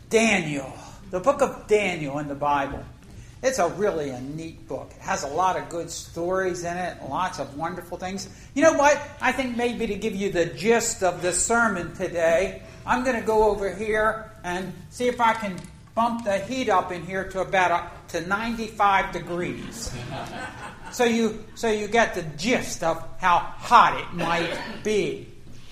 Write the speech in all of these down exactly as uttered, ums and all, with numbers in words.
Daniel, the book of Daniel in the Bible. It's a really a neat book. It has a lot of good stories in it, lots of wonderful things. You know what? I think maybe to give you the gist of the sermon today, I'm going to go over here and see if I can bump the heat up in here to about a, to ninety-five degrees. So you so you get the gist of how hot it might be.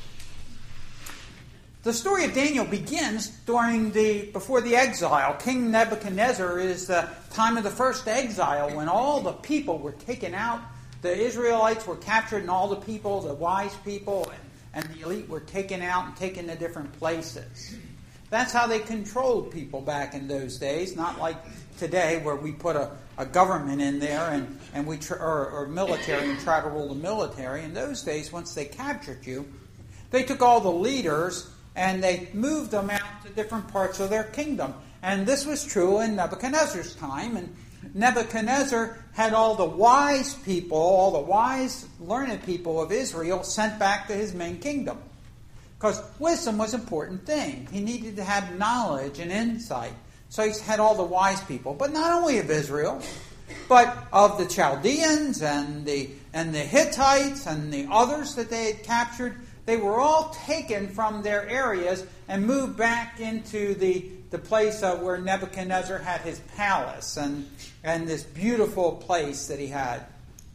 The story of Daniel begins during the before the exile. King Nebuchadnezzar is the time of the first exile when all the people were taken out. The Israelites were captured, and all the people, the wise people and, and the elite, were taken out and taken to different places. That's how they controlled people back in those days. Not like today, where we put a, a government in there and and we tr- or, or military and try to rule the military. In those days, once they captured you, they took all the leaders and they moved them out to different parts of their kingdom. And this was true in Nebuchadnezzar's time. And Nebuchadnezzar had all the wise people, all the wise, learned people of Israel sent back to his main kingdom. Because wisdom was an important thing. He needed to have knowledge and insight. So he had all the wise people. But not only of Israel, but of the Chaldeans and the, and the Hittites and the others that they had captured. They were all taken from their areas and moved back into the, the place uh, where Nebuchadnezzar had his palace and, and this beautiful place that he had.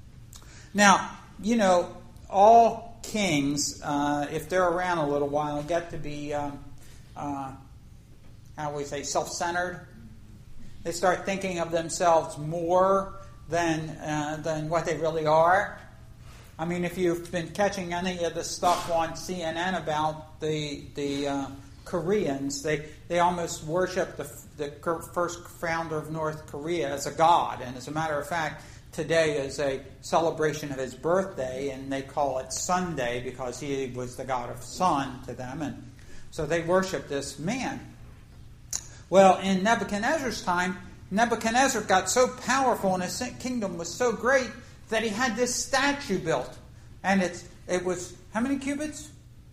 Now, you know, all kings, uh, if they're around a little while, get to be, um, uh, how do we say, self-centered. They start thinking of themselves more than uh, than what they really are. I mean, if you've been catching any of the stuff on C N N about the the uh, Koreans, they, they almost worship the, the first founder of North Korea as a god. And as a matter of fact, today is a celebration of his birthday, and they call it Sunday because he was the god of sun to them. And so they worship this man. Well, in Nebuchadnezzar's time, Nebuchadnezzar got so powerful and his kingdom was so great that he had this statue built. And it's, it was, how many cubits?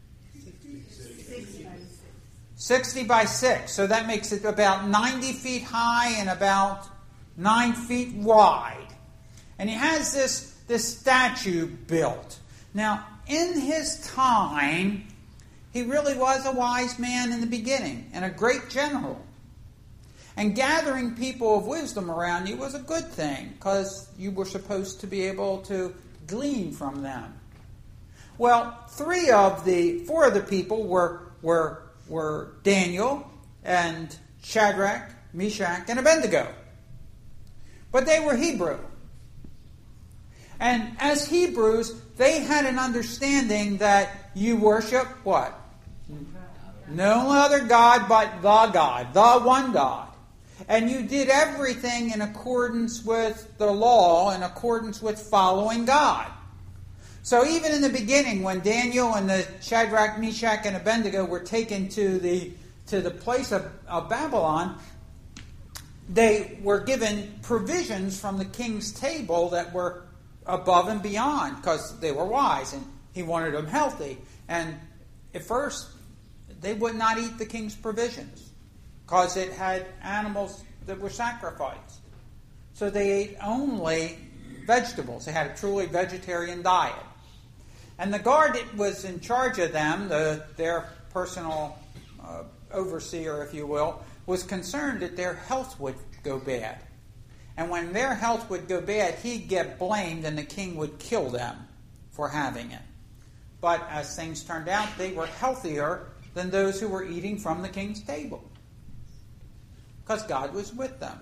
sixty. sixty by six. So that makes it about ninety feet high and about nine feet wide. And he has this, this statue built. Now, in his time, he really was a wise man in the beginning and a great general. And gathering people of wisdom around you was a good thing because you were supposed to be able to glean from them. Well, three of the, four of the people were, were, were Daniel and Shadrach, Meshach, and Abednego. But they were Hebrew. And as Hebrews, they had an understanding that you worship what? No other God but the God, the one God. And you did everything in accordance with the law, in accordance with following God. So even in the beginning, when Daniel and the Shadrach, Meshach, and Abednego were taken to the to the place of, of Babylon, they were given provisions from the king's table that were above and beyond, because they were wise and he wanted them healthy. And at first, they would not eat the king's provisions, because it had animals that were sacrificed. So they ate only vegetables. They had a truly vegetarian diet. And the guard that was in charge of them, the, their personal uh, overseer, if you will, was concerned that their health would go bad. And when their health would go bad, he'd get blamed and the king would kill them for having it. But as things turned out, they were healthier than those who were eating from the king's table, because God was with them.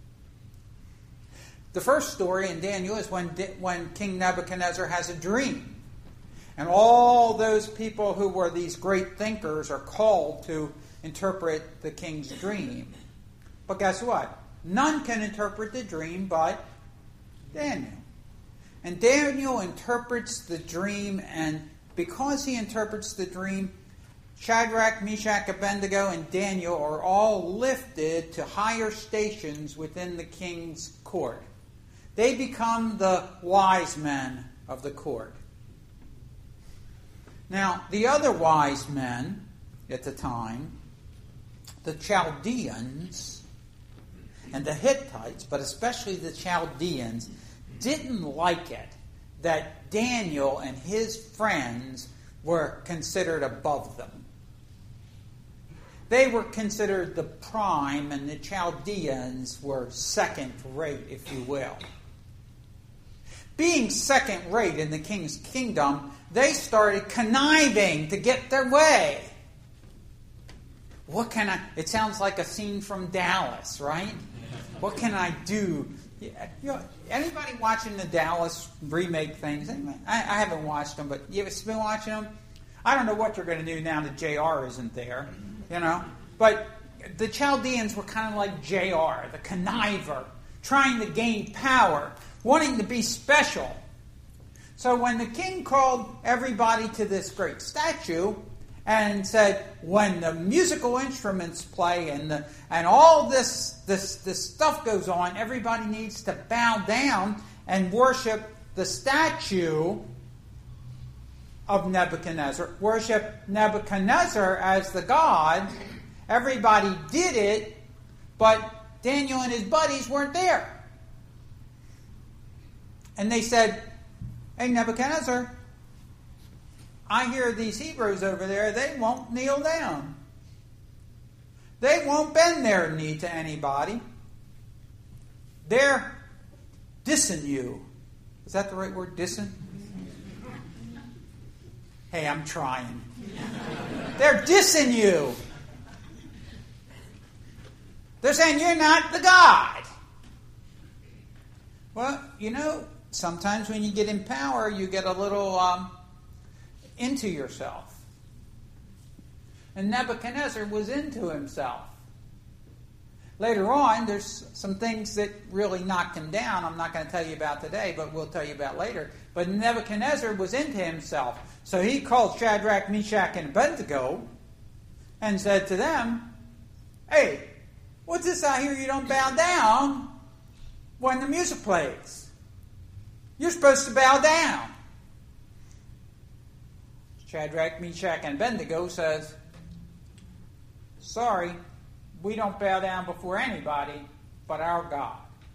The first story in Daniel is when, when King Nebuchadnezzar has a dream. And all those people who were these great thinkers are called to interpret the king's dream. But guess what? None can interpret the dream but Daniel. And Daniel interprets the dream, and because he interprets the dream, Shadrach, Meshach, Abednego, and Daniel are all lifted to higher stations within the king's court. They become the wise men of the court. Now, the other wise men at the time the Chaldeans and the Hittites, but especially the Chaldeans, didn't like it that Daniel and his friends were considered above them. They were considered the prime, and the Chaldeans were second rate, if you will. Being second rate in the king's kingdom, they started conniving to get their way. What can I... It sounds like a scene from Dallas, right? What can I do? You know, anybody watching the Dallas remake things? I, I haven't watched them, but you ever been watching them? I don't know what you're going to do now that J R isn't there, you know. But the Chaldeans were kind of like J R, the conniver, trying to gain power, wanting to be special. So when the king called everybody to this great statue and said, when the musical instruments play and the, and all this, this, this stuff goes on, everybody needs to bow down and worship the statue of Nebuchadnezzar, worship Nebuchadnezzar as the god. Everybody did it, but Daniel and his buddies weren't there. And they said, hey, Nebuchadnezzar, I hear these Hebrews over there, they won't kneel down. They won't bend their knee to anybody. They're dissing you. Is that the right word, dissing? Hey, I'm trying. They're dissing you. They're saying you're not the God. Well, you know, sometimes when you get in power, you get a little um, into yourself. And Nebuchadnezzar was into himself. Later on, there's some things that really knocked him down. I'm not going to tell you about today, but we'll tell you about later. But Nebuchadnezzar was into himself. So he called Shadrach, Meshach, and Abednego and said to them, hey, what's this I hear you don't bow down when the music plays? You're supposed to bow down. Shadrach, Meshach, and Abednego says, sorry, we don't bow down before anybody but our God.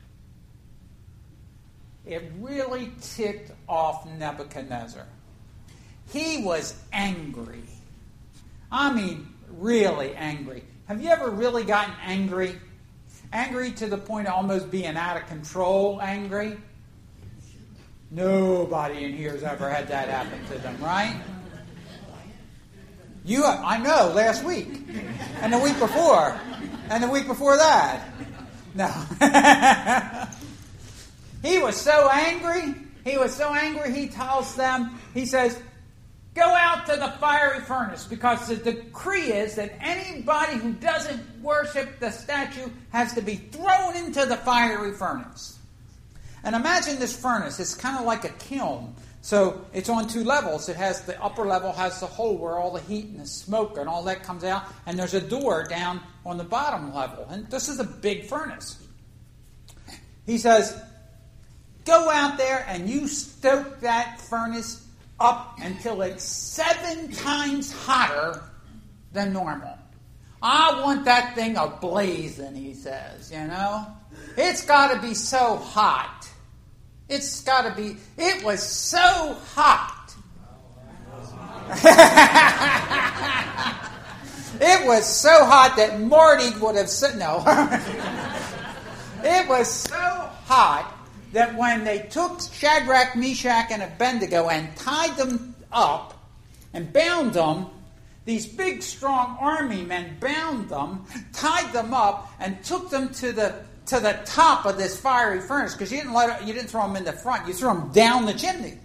It really ticked off Nebuchadnezzar. He was angry. I mean, really angry. Have you ever really gotten angry? Angry to the point of almost being out of control angry? Nobody in here has ever had that happen to them, right? You, I know, last week. And the week before. And the week before that. No. He was so angry. He was so angry, he tells them, he says, go out to the fiery furnace, because the decree is that anybody who doesn't worship the statue has to be thrown into the fiery furnace. And imagine this furnace. It's kind of like a kiln. So it's on two levels. It has the upper level has the hole where all the heat and the smoke and all that comes out. And there's a door down on the bottom level. And this is a big furnace. He says, go out there and you stoke that furnace up until it's seven times hotter than normal. I want that thing ablazing, he says, you know. It's got to be so hot. It's got to be, it was so hot. It was so hot that Marty would have said, no. It was so hot that when they took Shadrach, Meshach, and Abednego and tied them up and bound them, these big, strong army men bound them, tied them up, and took them to the to the top of this fiery furnace, because you didn't let you didn't throw them in the front, you threw them down the chimney,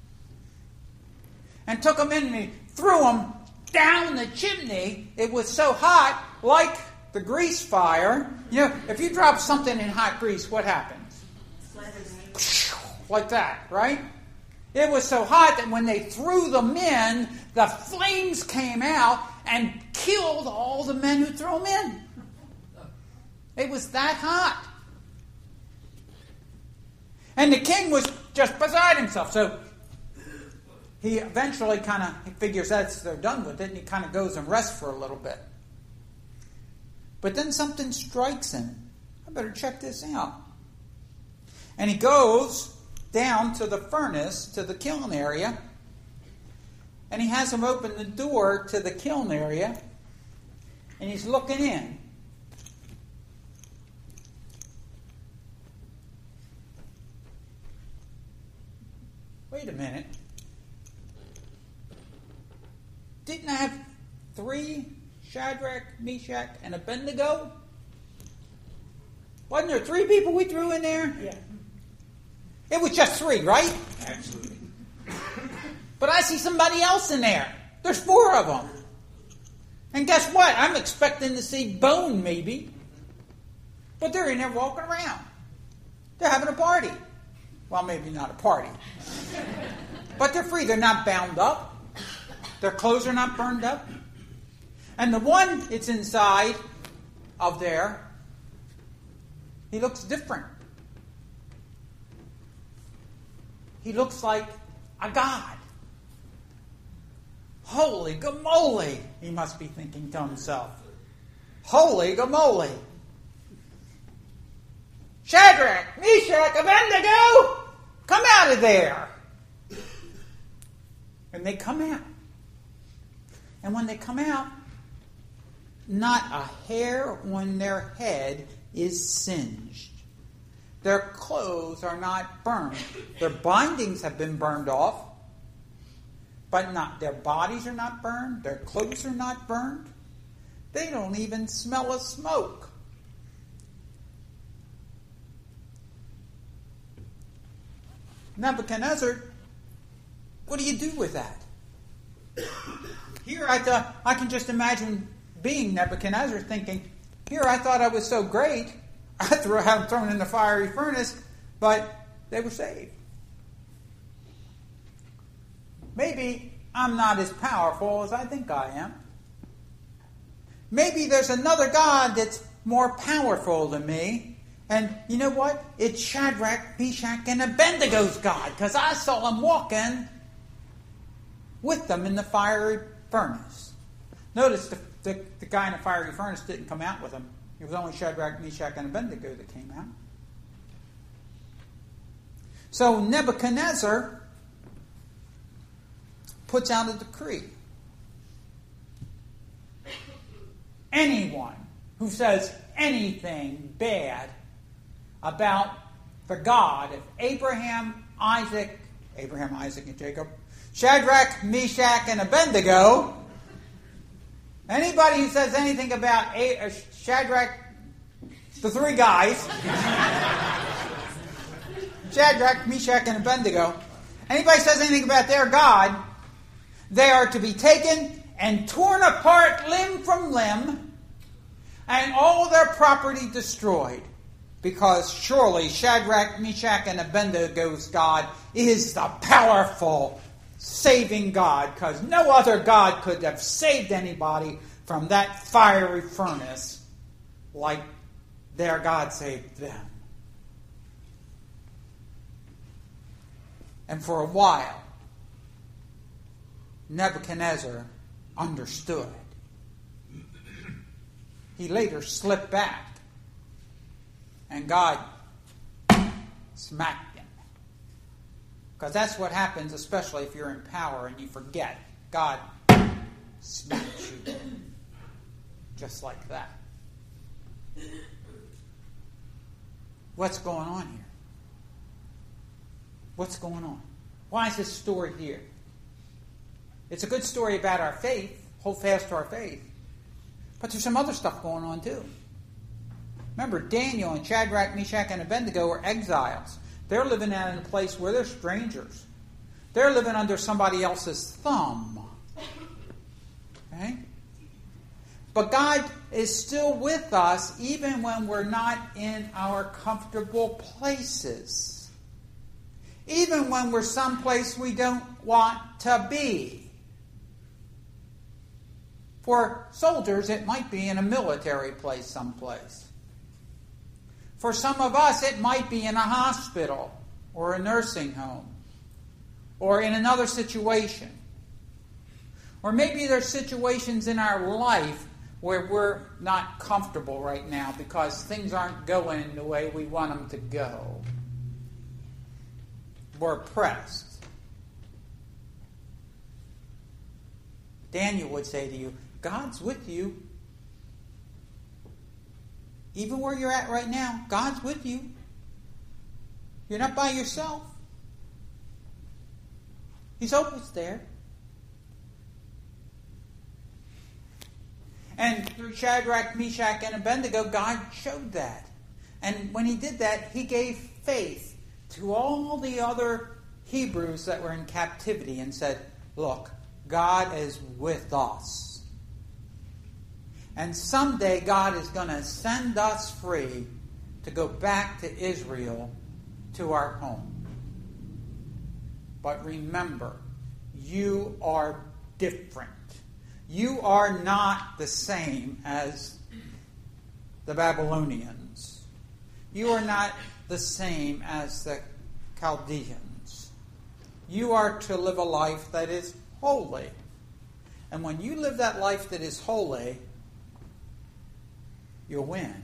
and took them in and threw them down the chimney. It was so hot, like the grease fire. You know, if you drop something in hot grease, what happens? Like that, right? It was so hot that when they threw them in, the flames came out and killed all the men who threw them in. It was that hot. And the king was just beside himself. So he eventually kind of figures that's they're done with it, and he kind of goes and rests for a little bit. But then something strikes him. I better check this out. And he goes down to the furnace, to the kiln area, and he has him open the door to the kiln area, and he's looking in. Wait a minute. Didn't I have three Shadrach, Meshach, and Abednego? Wasn't there three people we threw in there? Yeah. It was just three, right? Absolutely. But I see somebody else in there. There's four of them. And guess what? I'm expecting to see bone, maybe. But they're in there walking around. They're having a party. Well, maybe not a party. But they're free. They're not bound up. Their clothes are not burned up. And the one that's inside of there, he looks different. He looks like a god. Holy gamoly, he must be thinking to himself. Holy gamoly. Shadrach, Meshach, Abednego, come out of there. And they come out. And when they come out, not a hair on their head is singed. Their clothes are not burned. Their bindings have been burned off, but not their bodies are not burned. Their clothes are not burned. They don't even smell of smoke. Nebuchadnezzar, what do you do with that? Here I thought, I can just imagine being Nebuchadnezzar thinking, here I thought I was so great, I threw, had them thrown in the fiery furnace, but they were saved. Maybe I'm not as powerful as I think I am. Maybe there's another God that's more powerful than me. And you know what? It's Shadrach, Meshach, and Abednego's God, because I saw him walking with them in the fiery furnace. Notice the, the, the guy in the fiery furnace didn't come out with them. It was only Shadrach, Meshach, and Abednego that came out. So Nebuchadnezzar puts out a decree. Anyone who says anything bad about the God of Abraham, Isaac, Abraham, Isaac, and Jacob, Shadrach, Meshach, and Abednego, anybody who says anything about a, uh, Shadrach, the three guys, Shadrach, Meshach, and Abednego, anybody says anything about their God, they are to be taken and torn apart limb from limb, and all their property destroyed. Because surely Shadrach, Meshach, and Abednego's God is the powerful, saving God. Because no other God could have saved anybody from that fiery furnace like their God saved them. And for a while, Nebuchadnezzar understood. He later slipped back. And God smacked him. Because that's what happens, especially if you're in power and you forget. God smacks you. Just like that. What's going on here? What's going on? Why is this story here? It's a good story about our faith. Hold fast to our faith. But there's some other stuff going on too. Remember, Daniel and Shadrach, Meshach, and Abednego were exiles. They're living out in a place where they're strangers. They're living under somebody else's thumb. Okay? But God is still with us even when we're not in our comfortable places. Even when we're someplace we don't want to be. For soldiers, it might be in a military place someplace. For some of us, it might be in a hospital or a nursing home or in another situation. Or maybe there's situations in our life where we're not comfortable right now because things aren't going the way we want them to go. We're oppressed. Daniel would say to you, God's with you. Even where you're at right now, God's with you. You're not by yourself. He's always there. And through Shadrach, Meshach, and Abednego, God showed that. And when he did that, he gave faith to all the other Hebrews that were in captivity and said, look, God is with us. And someday God is going to send us free to go back to Israel, to our home. But remember, you are different. You are not the same as the Babylonians. You are not the same as the Chaldeans. You are to live a life that is holy. And when you live that life that is holy, you'll win.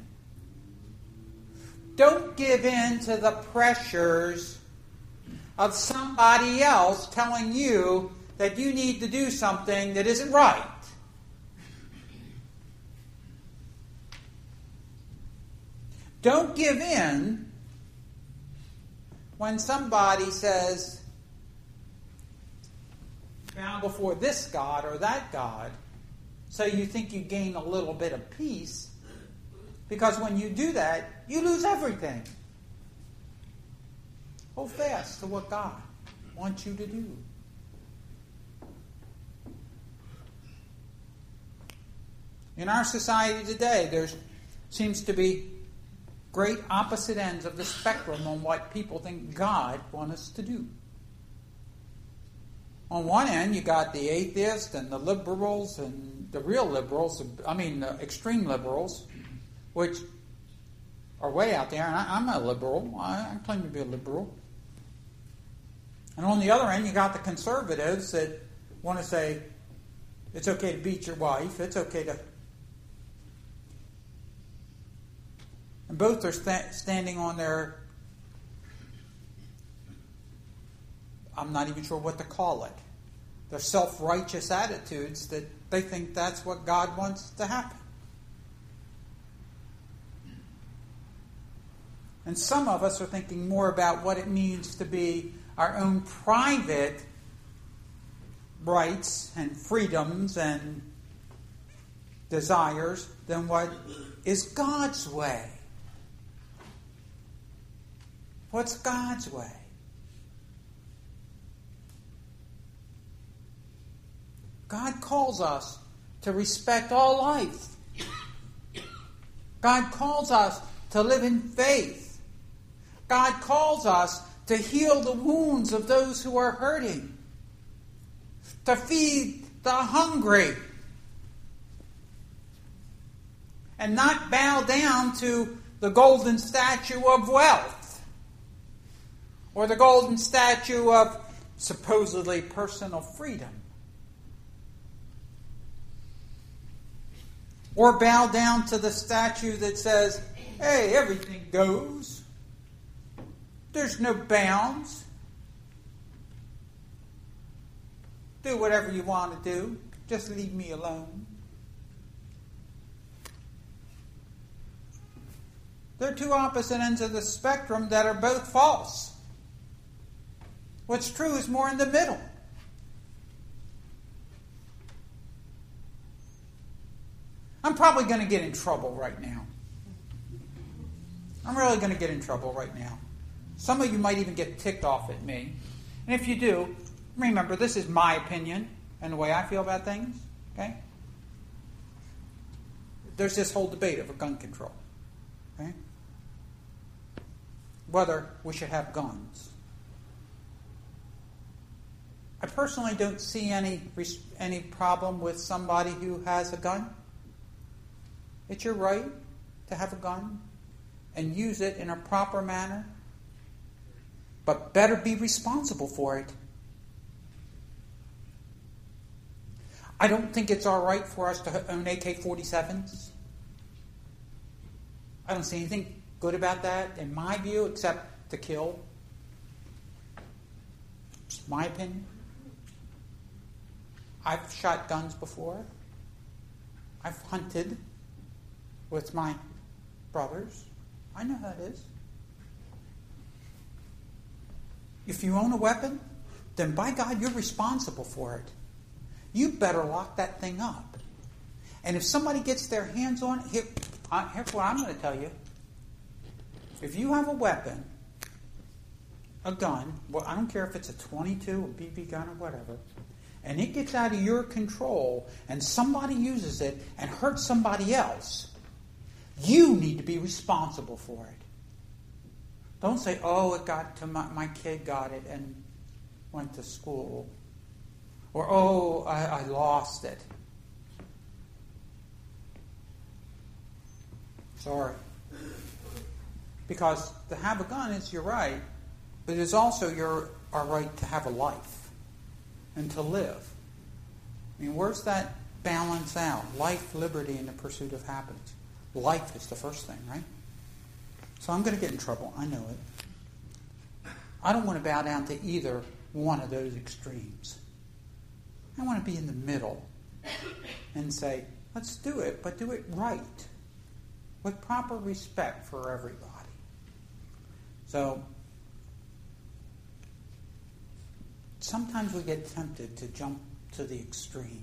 Don't give in to the pressures of somebody else telling you that you need to do something that isn't right. Don't give in when somebody says, bow before this God or that God, so you think you gain a little bit of peace, because when you do that, you lose everything. Hold fast to what God wants you to do. In our society today, there seems to be great opposite ends of the spectrum on what people think God wants us to do. On one end, you got the atheists and the liberals and the real liberals, I mean the extreme liberals, which are way out there, and I, I'm a liberal. I, I claim to be a liberal. And on the other end, you got the conservatives that want to say, it's okay to beat your wife, it's okay to... And both are st- standing on their, I'm not even sure what to call it, their self-righteous attitudes that they think that's what God wants to happen. And some of us are thinking more about what it means to be our own private rights and freedoms and desires than what is God's way. What's God's way? God calls us to respect all life. God calls us to live in faith. God calls us to heal the wounds of those who are hurting, to feed the hungry, and not bow down to the golden statue of wealth or the golden statue of supposedly personal freedom. Or bow down to the statue that says, hey, everything goes. There's no bounds. Do whatever you want to do. Just leave me alone. They're two opposite ends of the spectrum that are both false. What's true is more in the middle. I'm probably going to get in trouble right now. I'm really going to get in trouble right now. Some of you might even get ticked off at me. And if you do, remember, this is my opinion and the way I feel about things. Okay? There's this whole debate over gun control. Okay? Whether we should have guns. I personally don't see any any problem with somebody who has a gun. It's your right to have a gun and use it in a proper manner. But better be responsible for it. I don't think it's all right for us to own A K forty-sevens. I don't see anything good about that, in my view, except to kill. It's my opinion. I've shot guns before. I've hunted with my brothers. I know how it is. If you own a weapon, then by God, you're responsible for it. You better lock that thing up. And if somebody gets their hands on it, here, uh, here's what I'm going to tell you. If you have a weapon, a gun, well, I don't care if it's a twenty-two, a B B gun, or whatever, and it gets out of your control, and somebody uses it and hurts somebody else, you need to be responsible for it. Don't say, oh, it got to my, my kid got it and went to school. Or, oh, I, I lost it. Sorry. Because to have a gun is your right, but it is also your our right to have a life and to live. I mean, where's that balance out? Life, liberty, and the pursuit of happiness. Life is the first thing, right? So I'm going to get in trouble. I know it. I don't want to bow down to either one of those extremes. I want to be in the middle and say, let's do it, but do it right, with proper respect for everybody. So, sometimes we get tempted to jump to the extreme.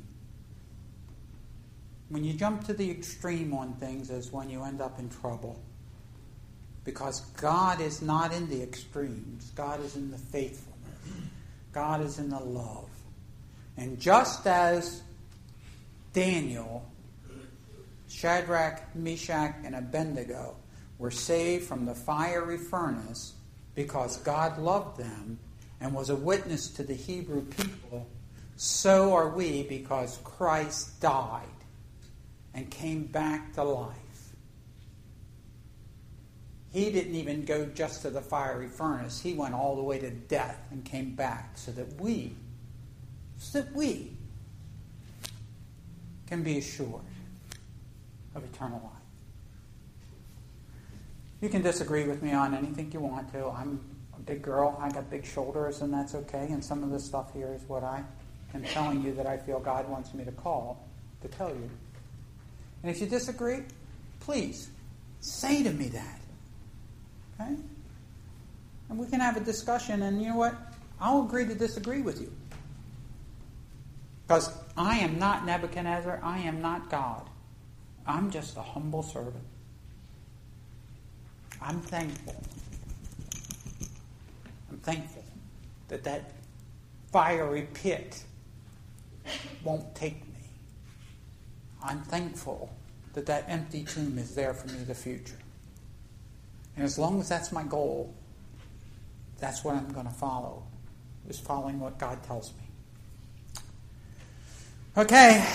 When you jump to the extreme on things is when you end up in trouble. Because God is not in the extremes. God is in the faithfulness. God is in the love. And just as Daniel, Shadrach, Meshach, and Abednego were saved from the fiery furnace because God loved them and was a witness to the Hebrew people, so are we because Christ died and came back to life. He didn't even go just to the fiery furnace. He went all the way to death and came back so that we, so that we can be assured of eternal life. You can disagree with me on anything you want to. I'm a big girl. I got big shoulders, and that's okay. And some of this stuff here is what I am telling you that I feel God wants me to call, to tell you. And if you disagree, please say to me that. Okay? And we can have a discussion, and you know what? I'll agree to disagree with you. Because I am not Nebuchadnezzar. I am not God. I'm just a humble servant. I'm thankful. I'm thankful that that fiery pit won't take me. I'm thankful that that empty tomb is there for me in the future. And as long as that's my goal, that's what I'm going to follow, is following what God tells me. Okay.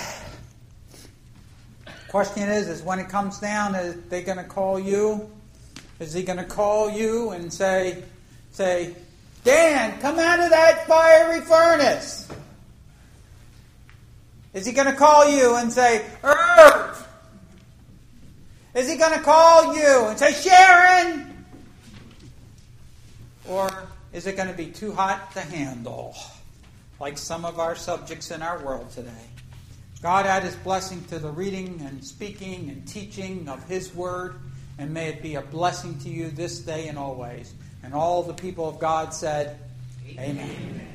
Question is, is when it comes down, are they going to call you? Is he going to call you and say, say, Dan, come out of that fiery furnace? Is he going to call you and say, Irv? Is he going to call you and say, Sharon? Or is it going to be too hot to handle, like some of our subjects in our world today? God add His blessing to the reading and speaking and teaching of His Word, and may it be a blessing to you this day and always. And all the people of God said, Amen. Amen.